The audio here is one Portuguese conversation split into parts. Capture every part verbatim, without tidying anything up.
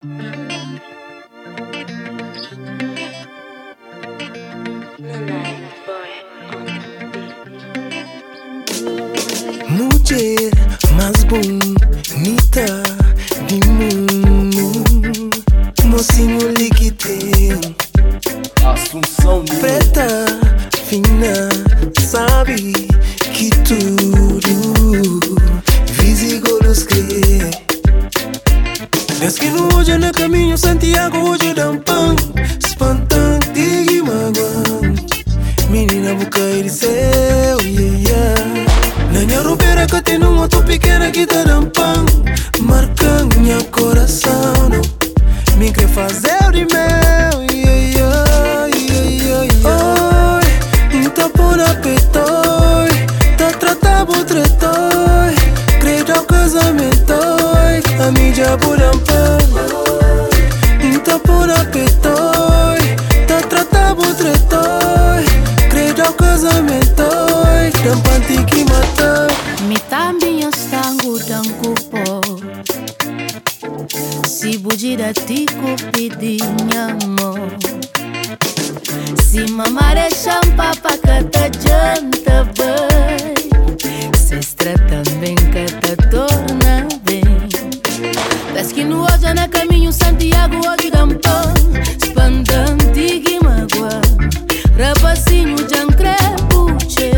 Mulher mais bonita do mundo, mocinho liquidez, Assunção preta, fina, sabe que tudo visigolos crê. Desde que no hoje no caminho Santiago hoje dá um pão, espantando e magoando. Menina boca ele seu, yeah, yeah. Na minha roupeira que tem um outro pequena que tá dando pão, marcando meu coração, não. Me quer fazer o de meu, yeah, yeah, yeah, yeah. Oi, tá por apetoi, tá tratando tretoi, credo ao casamento, a mídia por ampão. Tá por apetoi, tá tratando tretoi, credo ao casamento, dampante que mata. Mi também estango dangupo, se bujira tico pedinha amor. Se mamare champa pa cata janta bem, se estra também cata torna bem. Desde que no hoje na caminho Santiago hoje gampão, espandante que magua, rapacinho jancrepuche.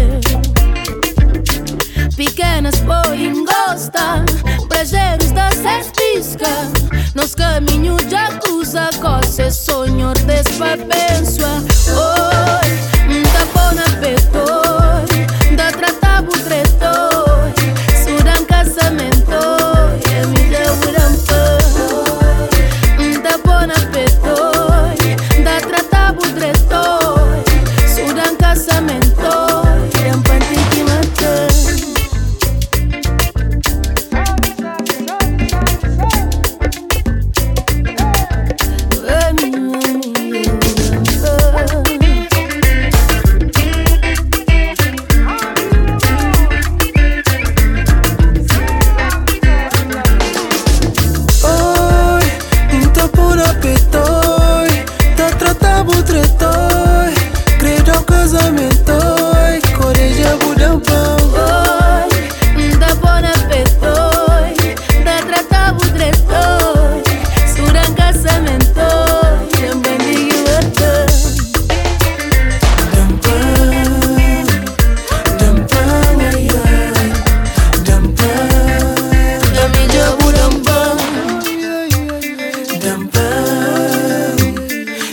Pequenas põe engosta, prazeres da cespisca. Nos caminhos já cruza, coce sonhos despapensua. Oi, da bona petoi, da tratabo tretoi, sudan casamento, e me deu rampão. Da bona petoi, da tratabo tretoi, sudan casamento, rampante que mata.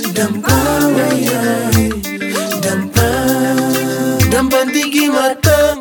Dampang, dampang, dampang tinggi matang.